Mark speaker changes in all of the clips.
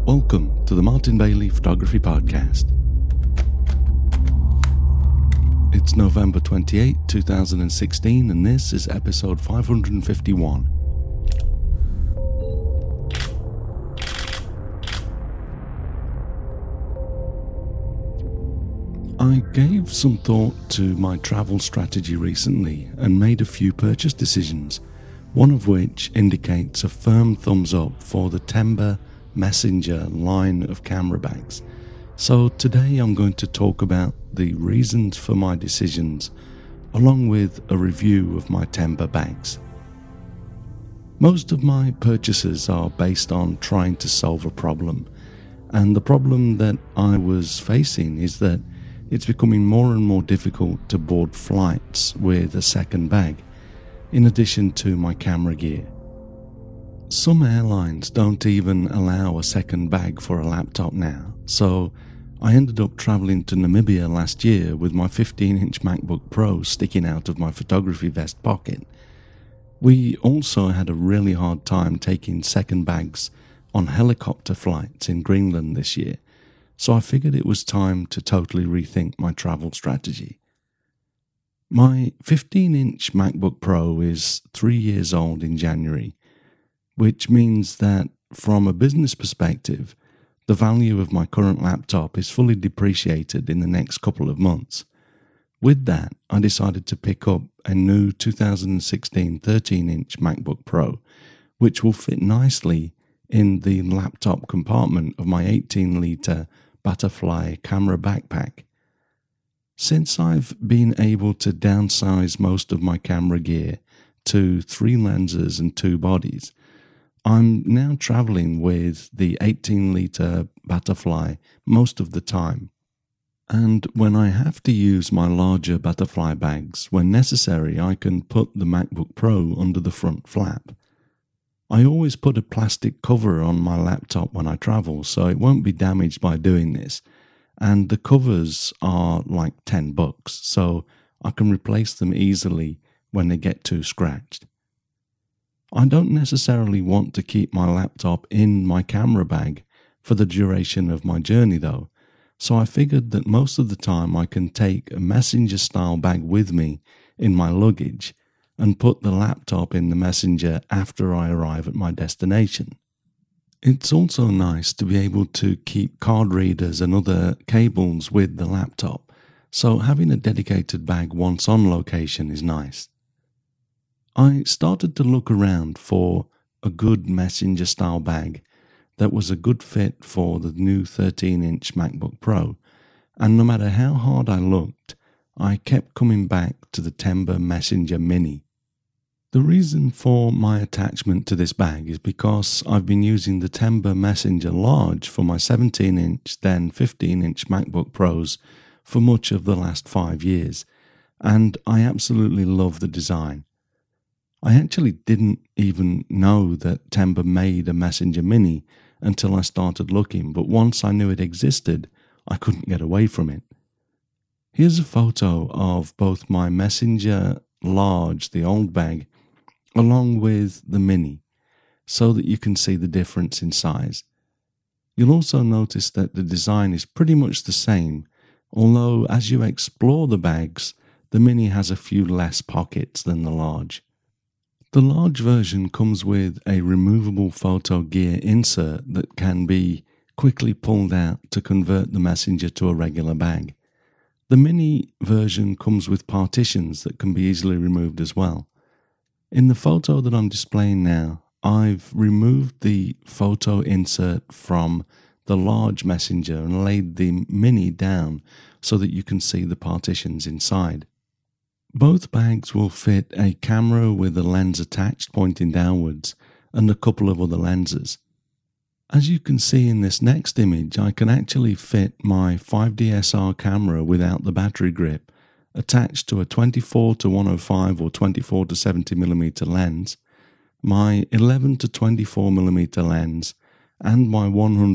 Speaker 1: Welcome to the Martin Bailey Photography Podcast. It's November 28, 2016, and this is episode 551. I gave some thought to my travel strategy recently and made a few purchase decisions, one of which indicates a firm thumbs up for the Temba Messenger line of camera bags. So today I'm going to talk about the reasons for my decisions, along with a review of my Temba bags. Most of my purchases are based on trying to solve a problem, and the problem that I was facing is that it's becoming more and more difficult to board flights with a second bag, in addition to my camera gear. Some airlines don't even allow a second bag for a laptop now, so I ended up travelling to Namibia last year with my 15-inch MacBook Pro sticking out of my photography vest pocket. We also had a really hard time taking second bags on helicopter flights in Greenland this year, so I figured it was time to totally rethink my travel strategy. My 15-inch MacBook Pro is 3 years old in January, which means that from a business perspective, the value of my current laptop is fully depreciated in the next couple of months. With that, I decided to pick up a new 2016 13-inch MacBook Pro, which will fit nicely in the laptop compartment of my 18-litre Butterfly camera backpack. Since I've been able to downsize most of my camera gear to 3 lenses and 2 bodies, I'm now travelling with the 18-litre Butterfly most of the time. And when I have to use my larger Butterfly bags, when necessary, I can put the MacBook Pro under the front flap. I always put a plastic cover on my laptop when I travel, so it won't be damaged by doing this. And the covers are like $10, so I can replace them easily when they get too scratched. I don't necessarily want to keep my laptop in my camera bag for the duration of my journey though, so I figured that most of the time I can take a messenger style bag with me in my luggage and put the laptop in the Messenger after I arrive at my destination. It's also nice to be able to keep card readers and other cables with the laptop, so having a dedicated bag once on location is nice. I started to look around for a good Messenger style bag that was a good fit for the new 13-inch MacBook Pro, and no matter how hard I looked, I kept coming back to the Temba Messenger Mini. The reason for my attachment to this bag is because I've been using the Temba Messenger Large for my 17-inch, then 15-inch MacBook Pros for much of the last 5 years, and I absolutely love the design. I actually didn't even know that Temba made a Messenger Mini until I started looking, but once I knew it existed, I couldn't get away from it. Here's a photo of both my Messenger Large, the old bag, along with the Mini, so that you can see the difference in size. You'll also notice that the design is pretty much the same, although as you explore the bags, the Mini has a few less pockets than the Large. The Large version comes with a removable photo gear insert that can be quickly pulled out to convert the Messenger to a regular bag. The Mini version comes with partitions that can be easily removed as well. In the photo that I'm displaying now, I've removed the photo insert from the Large Messenger and laid the Mini down so that you can see the partitions inside. Both bags will fit a camera with a lens attached pointing downwards and a couple of other lenses. As you can see in this next image, I can actually fit my 5DSR camera without the battery grip attached to a 24-105 or 24-70mm lens, my 11-24mm lens, and my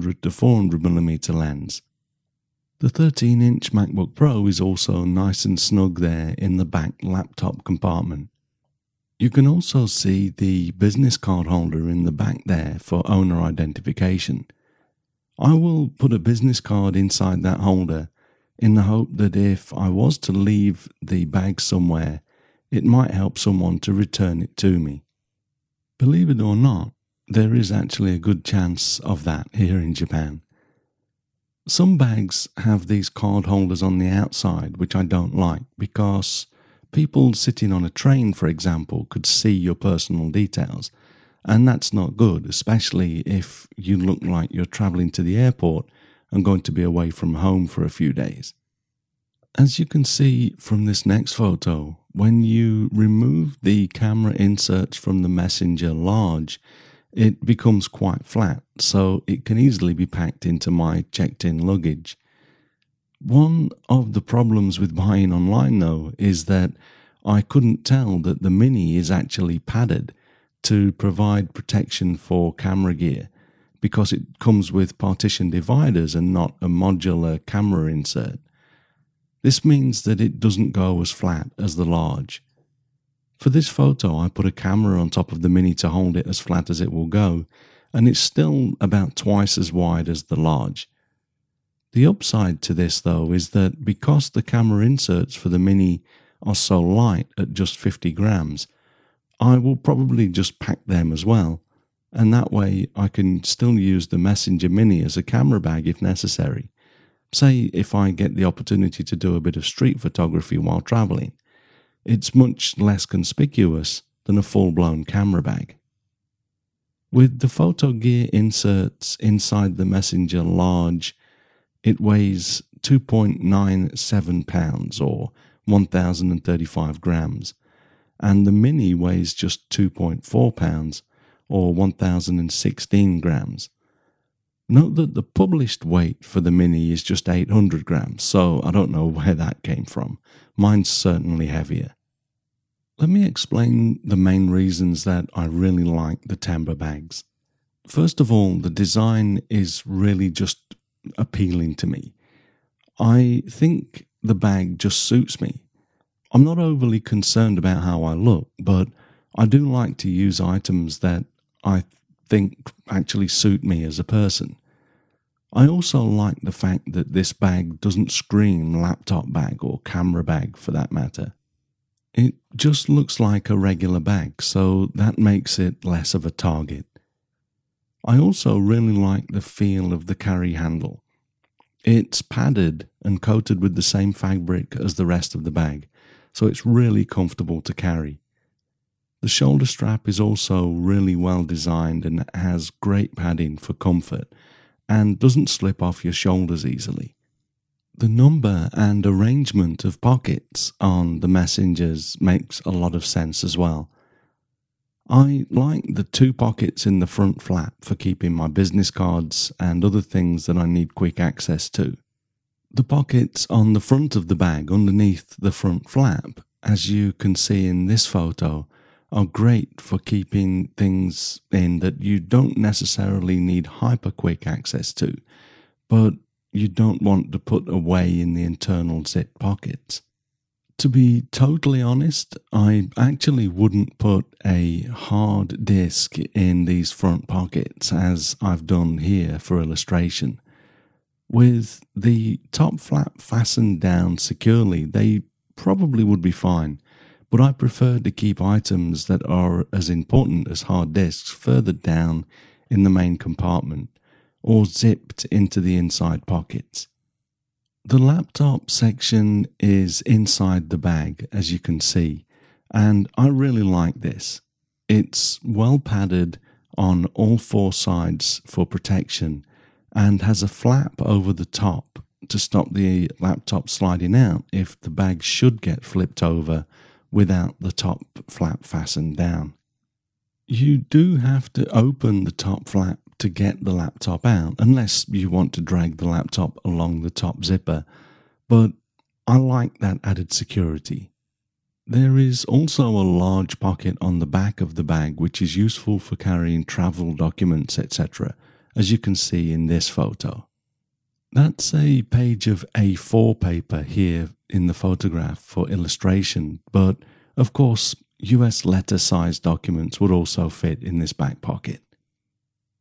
Speaker 1: 100-400mm lens. The 13-inch MacBook Pro is also nice and snug there in the back laptop compartment. You can also see the business card holder in the back there for owner identification. I will put a business card inside that holder in the hope that if I was to leave the bag somewhere, it might help someone to return it to me. Believe it or not, there is actually a good chance of that here in Japan. Some bags have these card holders on the outside, which I don't like because people sitting on a train, for example, could see your personal details. And that's not good, especially if you look like you're traveling to the airport and going to be away from home for a few days. As you can see from this next photo, when you remove the camera inserts from the Messenger Large, it becomes quite flat, so it can easily be packed into my checked-in luggage. One of the problems with buying online, though, is that I couldn't tell that the Mini is actually padded to provide protection for camera gear because it comes with partition dividers and not a modular camera insert. This means that it doesn't go as flat as the Large. For this photo, I put a camera on top of the Mini to hold it as flat as it will go, and it's still about twice as wide as the Large. The upside to this, though, is that because the camera inserts for the Mini are so light at just 50 grams, I will probably just pack them as well, and that way I can still use the Messenger Mini as a camera bag if necessary. Say if I get the opportunity to do a bit of street photography while traveling. It's much less conspicuous than a full-blown camera bag. With the photo gear inserts inside the Messenger Large, it weighs 2.97 pounds or 1,035 grams, and the Mini weighs just 2.4 pounds or 1,016 grams. Note that the published weight for the Mini is just 800 grams, so I don't know where that came from. Mine's certainly heavier. Let me explain the main reasons that I really like the Temba bags. First of all, the design is really just appealing to me. I think the bag just suits me. I'm not overly concerned about how I look, but I do like to use items that I think actually suit me as a person. I also like the fact that this bag doesn't scream laptop bag or camera bag for that matter. It just looks like a regular bag, so that makes it less of a target. I also really like the feel of the carry handle. It's padded and coated with the same fabric as the rest of the bag, so it's really comfortable to carry. The shoulder strap is also really well designed and has great padding for comfort and doesn't slip off your shoulders easily. The number and arrangement of pockets on the Messengers makes a lot of sense as well. I like the 2 pockets in the front flap for keeping my business cards and other things that I need quick access to. The pockets on the front of the bag underneath the front flap, as you can see in this photo, are great for keeping things in that you don't necessarily need hyper-quick access to, but you don't want to put away in the internal zip pockets. To be totally honest, I actually wouldn't put a hard disk in these front pockets as I've done here for illustration. With the top flap fastened down securely, they probably would be fine, but I prefer to keep items that are as important as hard disks further down in the main compartment or zipped into the inside pockets. The laptop section is inside the bag, as you can see, and I really like this. It's well padded on all 4 sides for protection and has a flap over the top to stop the laptop sliding out if the bag should get flipped over without the top flap fastened down. You do have to open the top flap to get the laptop out, unless you want to drag the laptop along the top zipper, but I like that added security. There is also a large pocket on the back of the bag which is useful for carrying travel documents, etc., as you can see in this photo. That's a page of A4 paper here in the photograph for illustration, but of course US letter-sized documents would also fit in this back pocket.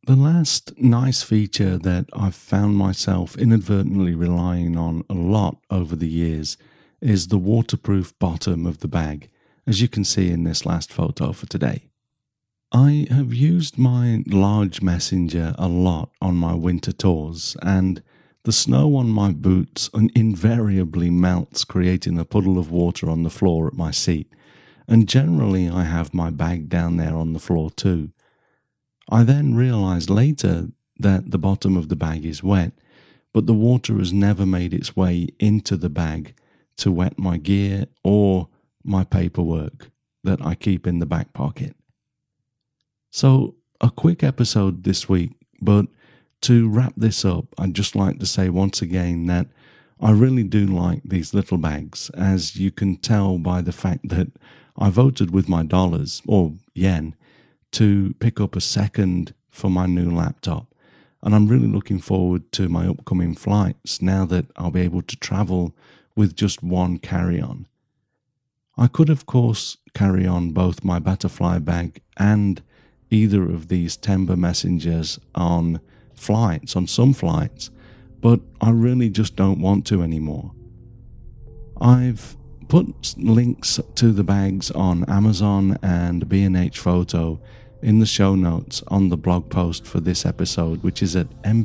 Speaker 1: The last nice feature that I've found myself inadvertently relying on a lot over the years is the waterproof bottom of the bag, as you can see in this last photo for today. I have used my large messenger a lot on my winter tours, and the snow on my boots invariably melts, creating a puddle of water on the floor at my seat, and generally I have my bag down there on the floor too. I then realised later that the bottom of the bag is wet, but the water has never made its way into the bag to wet my gear or my paperwork that I keep in the back pocket. So, a quick episode this week, but to wrap this up, I'd just like to say once again that I really do like these little bags, as you can tell by the fact that I voted with my dollars, or yen, to pick up a second for my new laptop, and I'm really looking forward to my upcoming flights now that I'll be able to travel with just one carry-on. I could of course carry on both my Betafly bag and either of these Temba messengers on some flights, but I really just don't want to anymore. I've put links to the bags on Amazon and B&H Photo in the show notes on the blog post for this episode, which is at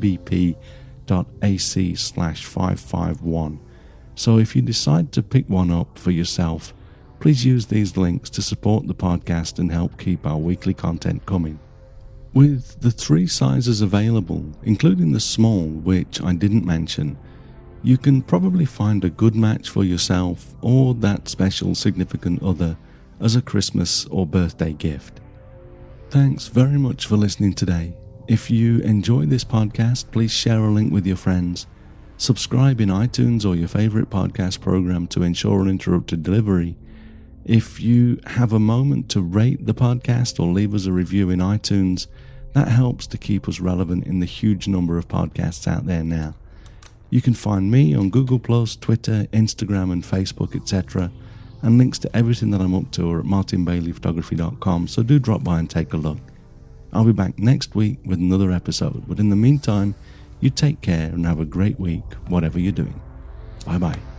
Speaker 1: mbp.ac/551. So if you decide to pick one up for yourself, please use these links to support the podcast and help keep our weekly content coming. With the 3 sizes available, including the small, which I didn't mention, you can probably find a good match for yourself or that special significant other as a Christmas or birthday gift. Thanks very much for listening today. If you enjoy this podcast, please share a link with your friends. Subscribe in iTunes or your favorite podcast program to ensure uninterrupted delivery. If you have a moment to rate the podcast or leave us a review in iTunes, that helps to keep us relevant in the huge number of podcasts out there now. You can find me on Google+, Twitter, Instagram and Facebook, etc. And links to everything that I'm up to are at martinbaileyphotography.com, so do drop by and take a look. I'll be back next week with another episode, but in the meantime, you take care and have a great week, whatever you're doing. Bye bye.